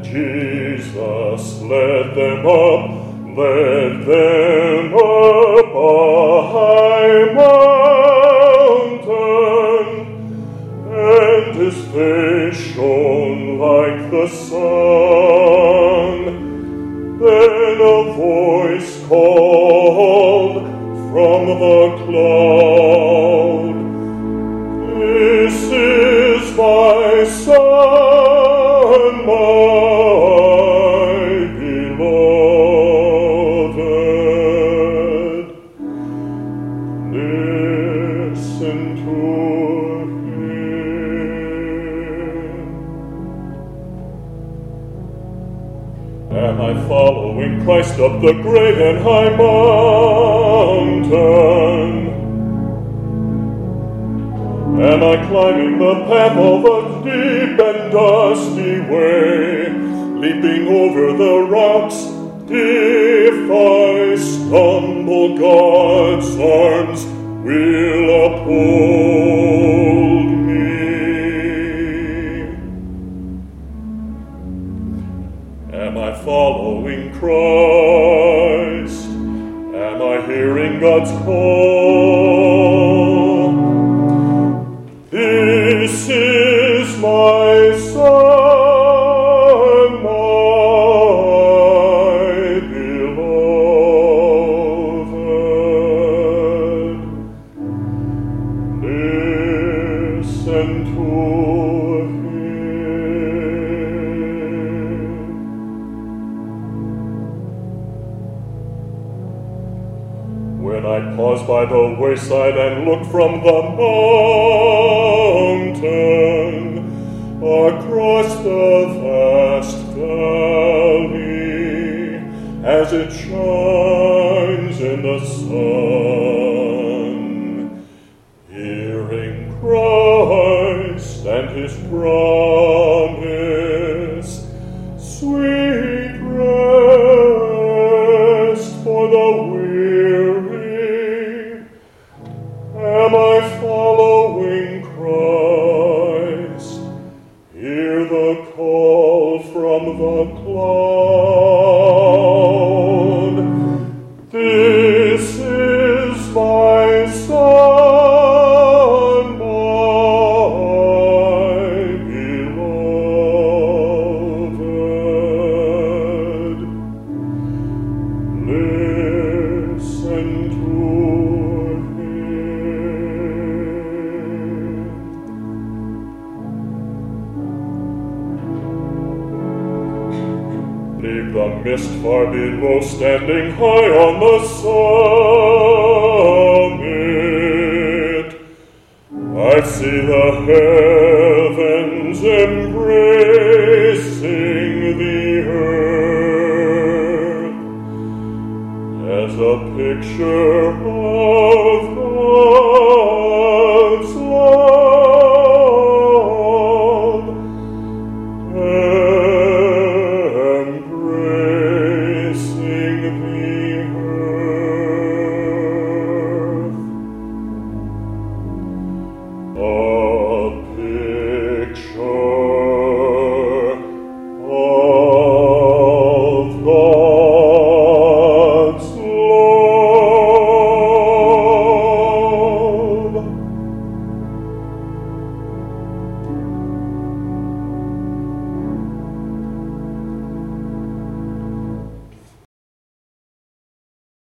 Jesus led them up a high mountain, and his face shone like the sun. Then a voice called from the cloud, "This is my Son, my beloved. Listen to him." Am I following Christ up the great and high mountain? Am I climbing the path of a deep and dusty way, leaping over the rocks? If I stumble, God's arms will uphold me. Am I following Christ? Am I hearing God's call? This is my Son, my beloved. Listen to him. When I pause by the wayside and look from the mountain across the vast valley, as it shines in the sun, hearing Christ and his promise, sweet rest for the weary. Am I following Christ? Hear the call from the cloud. This is my Son, my beloved. Listen to leave the mist far below, standing high on the summit. I see the heavens embracing the earth as a picture